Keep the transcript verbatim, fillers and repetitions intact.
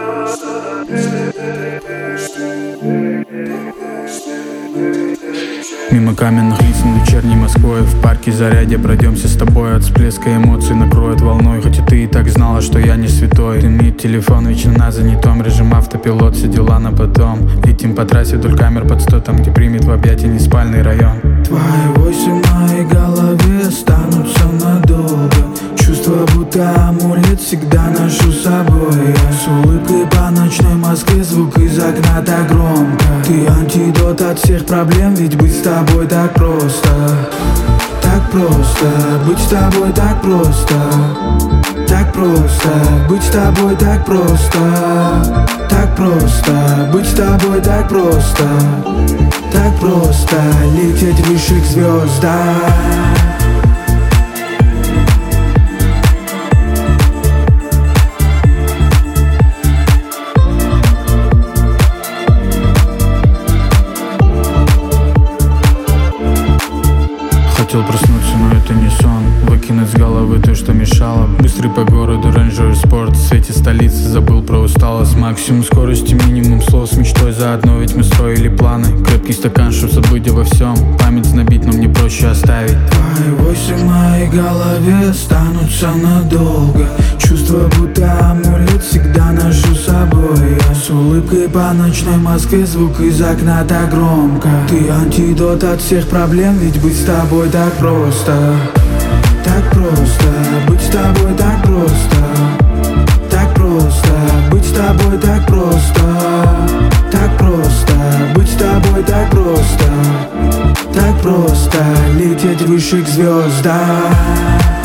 Мимо каменных лиц над вечерней Москвой, в парке Зарядье пройдемся с тобой. От всплеска эмоций накроет волной, хоть и ты и так знала, что я не святой. Дымит телефон вечно на занятом, режим автопилот, все дела на потом. Летим по трассе вдоль камер под сто, там где примет в объятия неспальный район. Твои войсы в моей голове останутся надолго. Чувство, будто амулет всегда ношу с собой. Я с улыбкой по ночной Москве, звук из окна так громко. Ты антидот от всех проблем, ведь быть с тобой так просто. Так просто, быть с тобой так просто. Так просто, быть с тобой так просто. Так просто, быть с тобой так просто. Так просто, лететь выше к звездам. Хотел проснуться, но это не сон. Выкинуть с головы то, что мешало. Быстрый по городу Range Rover Sport. В свете столицы забыл про усталость. Максимум скорости, минимум слов с мечтой заодно, ведь мы строили планы. Крепкий стакан, чтоб забыть обо всем. Память знобит, но мне проще оставить. Твои войсы в моей голове останутся надолго. Чувство, будто амулет всегда ношу с собой. Я с улыбкой по ночной Москве, звук из окна так громко. Ты антидот от всех проблем, ведь быть с тобой так просто. Так просто, быть с тобой так просто. Так просто, быть с тобой так просто. Так просто, быть с тобой так просто. Так просто, лететь выше к звездам.